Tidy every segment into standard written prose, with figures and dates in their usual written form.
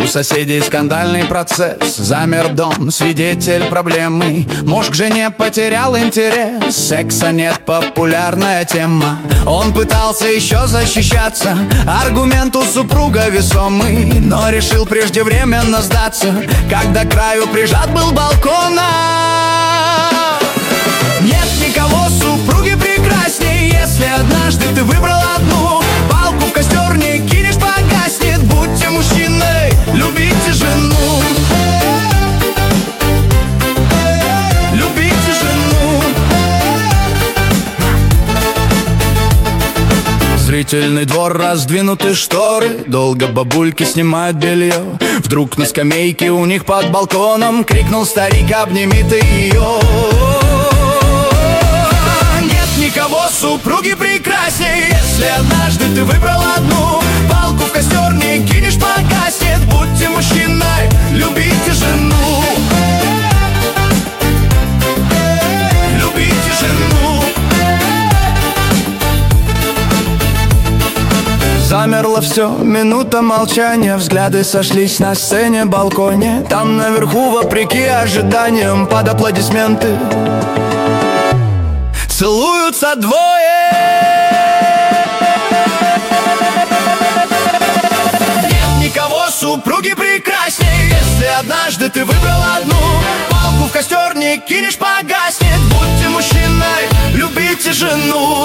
соседей скандальный процесс. Замер дом, свидетель проблемы. Муж к жене потерял интерес. Секса нет, популярная тема. Он пытался еще защищаться. Аргумент у супруга весомый, но решил преждевременно сдаться, когда к краю прижат был балкона. Нет никого супруги прекрасней. Если однажды ты выбрал одну, палку в костер не кинешь, погаснет. Будьте мужчиной, любите жену. Любите жену. Зрительный двор, раздвинуты шторы. Долго бабульки снимают белье. Вдруг на скамейке у них под балконом крикнул старик: обними ты ее. Никого супруги прекрасней. Если однажды ты выбрал одну, палку в костер не кинешь, погаснет. Будьте мужчиной, любите жену. Любите жену. Замерло все, минута молчания. Взгляды сошлись на сцене, балконе. Там наверху, вопреки ожиданиям, под аплодисменты целуются двое. Нет никого супруги прекрасней. Если однажды ты выбрал одну, палку в костер не кинешь, погаснет. Будьте мужчиной, любите жену.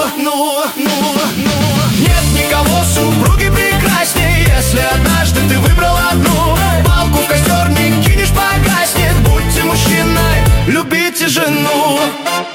Нет никого супруги прекрасней. Если однажды ты выбрал одну, палку в костер не кинешь, погаснет. Будьте мужчиной, любите жену.